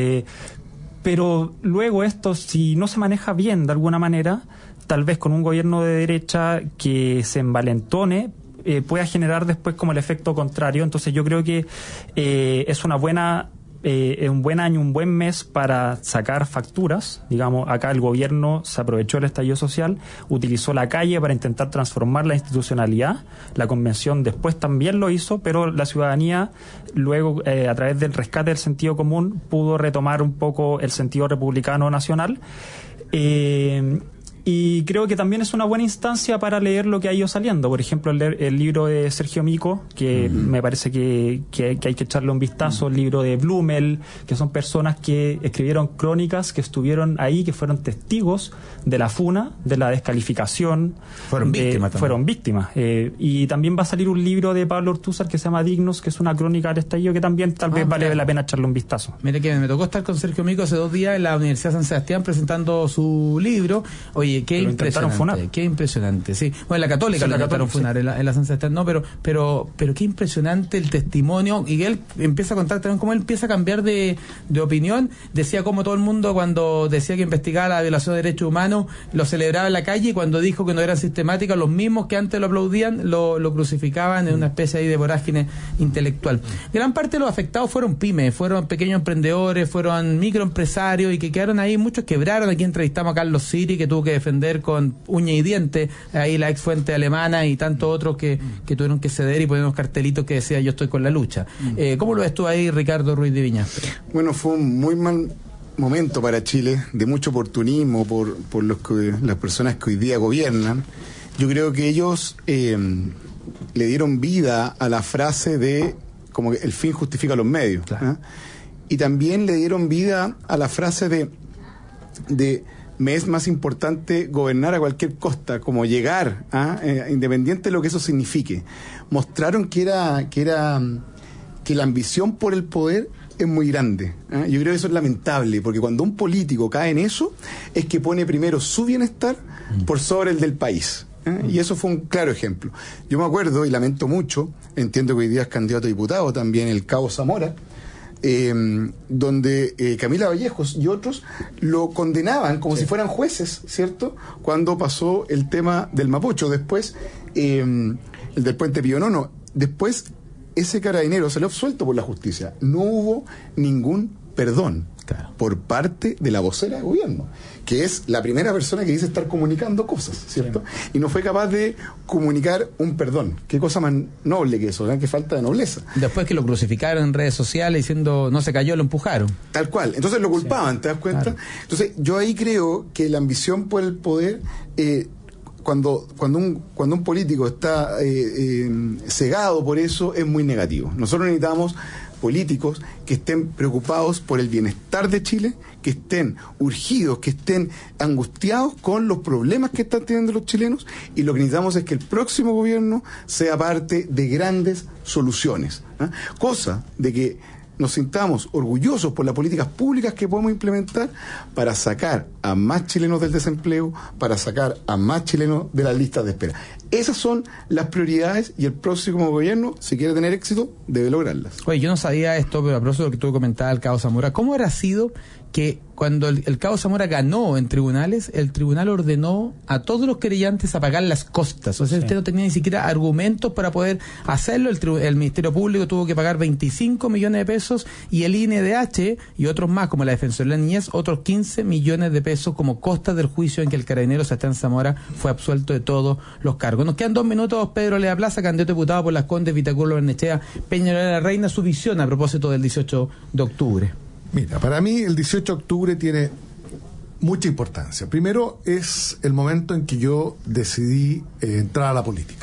pero luego esto, si no se maneja bien de alguna manera, tal vez con un gobierno de derecha que se envalentone, pueda generar después como el efecto contrario. Entonces yo creo que es un buen año, un buen mes para sacar facturas. Digamos, acá el gobierno se aprovechó del estallido social, utilizó la calle para intentar transformar la institucionalidad. La convención después también lo hizo, pero la ciudadanía luego, a través del rescate del sentido común, pudo retomar un poco el sentido republicano nacional. Y creo que también es una buena instancia para leer lo que ha ido saliendo. Por ejemplo, el libro de Sergio Mico, que me parece que hay que echarle un vistazo. El libro de Blumel, que son personas que escribieron crónicas, que estuvieron ahí, que fueron testigos de la funa, de la descalificación. Fueron víctimas. Y también va a salir un libro de Pablo Ortúzar que se llama Dignos, que es una crónica del estallido, que también tal vez vale la pena echarle un vistazo. Mire que me tocó estar con Sergio Mico hace 2 días en la Universidad San Sebastián presentando su libro. Oye, qué impresionante, sí. Bueno, la Católica lo intentaron funar, en la San Sebastián, no, pero qué impresionante el testimonio, y él empieza a contar también cómo él empieza a cambiar de opinión. Decía como todo el mundo, cuando decía que investigaba la violación de derechos humanos, lo celebraba en la calle, y cuando dijo que no eran sistemáticas, los mismos que antes lo aplaudían, lo crucificaban en una especie ahí de vorágine intelectual. Gran parte de los afectados fueron pymes, fueron pequeños emprendedores, fueron microempresarios, y que quedaron ahí, muchos quebraron. Aquí entrevistamos a Carlos Siri, que tuvo que defender con uña y diente ahí la ex fuente alemana, y tantos otros que tuvieron que ceder y poner unos cartelitos que decía yo estoy con la lucha. ¿Cómo lo ves tú ahí, Ricardo Ruiz de Viñaspre? Bueno, fue un muy mal momento para Chile, de mucho oportunismo por las personas que hoy día gobiernan. Yo creo que ellos le dieron vida a la frase de como que el fin justifica los medios. Claro. Y también le dieron vida a la frase de me es más importante gobernar a cualquier costa, como llegar, independiente de lo que eso signifique. Mostraron que la ambición por el poder es muy grande. Yo creo que eso es lamentable, porque cuando un político cae en eso, es que pone primero su bienestar por sobre el del país. Y eso fue un claro ejemplo. Yo me acuerdo, y lamento mucho, entiendo que hoy día es candidato a diputado también, el Cabo Zamora, donde Camila Vallejos y otros lo condenaban como si fueran jueces, ¿cierto? Cuando pasó el tema del Mapocho, después el del Puente Pío IX, después ese carabinero salió absuelto por la justicia. No hubo ningún perdón por parte de la vocera de gobierno, que es la primera persona que dice estar comunicando cosas, ¿cierto? Sí. Y no fue capaz de comunicar un perdón. Qué cosa más noble que eso, ¿verdad? Qué falta de nobleza. Después que lo crucificaron en redes sociales diciendo no se cayó, lo empujaron. Tal cual. Entonces lo culpaban, ¿te das cuenta? Claro. Entonces yo ahí creo que la ambición por el poder... Cuando un político está cegado por eso, es muy negativo. Nosotros necesitamos políticos que estén preocupados por el bienestar de Chile, que estén urgidos, que estén angustiados con los problemas que están teniendo los chilenos, y lo que necesitamos es que el próximo gobierno sea parte de grandes soluciones, ¿eh? Cosa de que nos sintamos orgullosos por las políticas públicas que podemos implementar para sacar a más chilenos del desempleo, para sacar a más chilenos de las listas de espera. Esas son las prioridades, y el próximo gobierno, si quiere tener éxito, debe lograrlas. Oye, yo no sabía esto, pero a propósito de lo que tú comentabas, el Cabo Zamora, ¿cómo habrá sido que cuando el Cabo Zamora ganó en tribunales, el tribunal ordenó a todos los querellantes a pagar las costas? O sea, usted no tenía ni siquiera argumentos para poder hacerlo. El Ministerio Público tuvo que pagar 25 millones de pesos y el INDH y otros más, como la Defensoría de la Niñez, otros 15 millones de pesos como costas del juicio en que el carabinero Sebastián Zamora fue absuelto de todos los cargos. Nos quedan 2 minutos. Pedro Lea Plaza, candidato a diputado por Las Condes, Vitacura, Barnechea, Peñalolén de la Reina, su visión a propósito del 18 de octubre. Mira, para mí el 18 de octubre tiene mucha importancia. Primero, es el momento en que yo decidí entrar a la política.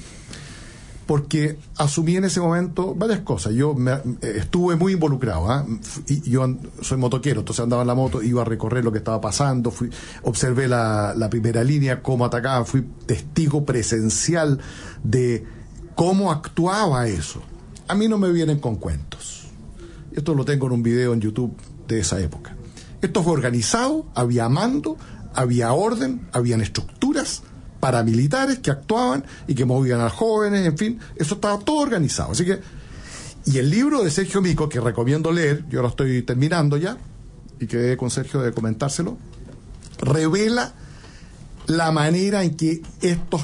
Porque asumí en ese momento varias cosas. Yo estuve muy involucrado, y yo soy motoquero, entonces andaba en la moto, iba a recorrer lo que estaba pasando, observé la primera línea, cómo atacaban, fui testigo presencial de cómo actuaba eso. A mí no me vienen con cuentos. Esto lo tengo en un video en YouTube de esa época. Esto fue organizado, había mando, había orden, habían estructuras paramilitares que actuaban y que movían a jóvenes, en fin, eso estaba todo organizado. Así que, y el libro de Sergio Mico, que recomiendo leer, yo lo estoy terminando ya, y quedé con Sergio de comentárselo, revela la manera en que estos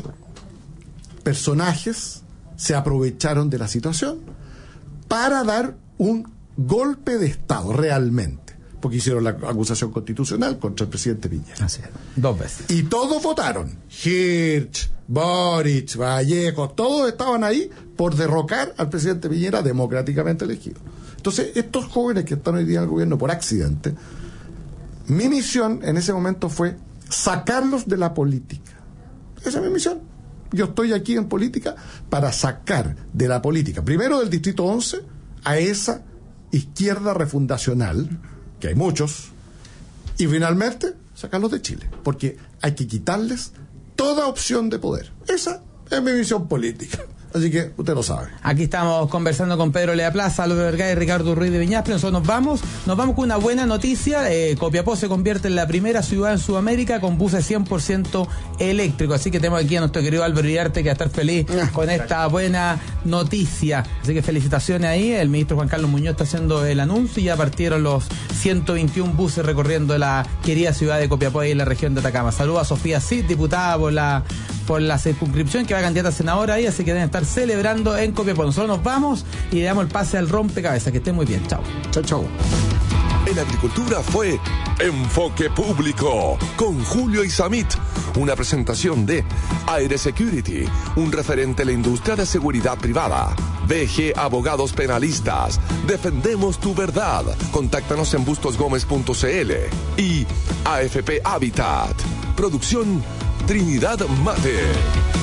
personajes se aprovecharon de la situación para dar un golpe de Estado, realmente, porque hicieron la acusación constitucional contra el presidente Piñera. Así es, 2 veces. Y todos votaron. Hirsch, Boric, Vallejo, todos estaban ahí por derrocar al presidente Piñera democráticamente elegido. Entonces, estos jóvenes que están hoy día en el gobierno por accidente, mi misión en ese momento fue sacarlos de la política. Esa es mi misión. Yo estoy aquí en política para sacar de la política, primero del Distrito 11, a esa izquierda refundacional, que hay muchos, y finalmente sacarlos de Chile, porque hay que quitarles toda opción de poder. Esa es mi visión política. Así que usted lo sabe. Aquí estamos conversando con Pedro Lea Plaza, Álvaro Vergara y Ricardo Ruiz de Viñaspre. Nosotros nos vamos con una buena noticia. Copiapó se convierte en la primera ciudad en Sudamérica con buses 100% eléctricos. Así que tenemos aquí a nuestro querido Álvaro Iriarte, que va a estar feliz con esta buena noticia. Así que felicitaciones ahí. El ministro Juan Carlos Muñoz está haciendo el anuncio y ya partieron los 121 buses recorriendo la querida ciudad de Copiapó y en la región de Atacama. Saludos a Sofía Cid, diputada por la circunscripción, que va candidata a senadora ahí, así que deben estar celebrando en Copiapó. Nosotros nos vamos y le damos el pase al rompecabezas. Que estén muy bien. Chao. Chao, chao. En Agricultura fue Enfoque Público con Julio Isamit, una presentación de Aire Security, un referente en la industria de seguridad privada. BG Abogados Penalistas, defendemos tu verdad. Contáctanos en bustosgomez.cl. Y AFP Habitat, producción Trinidad Mate.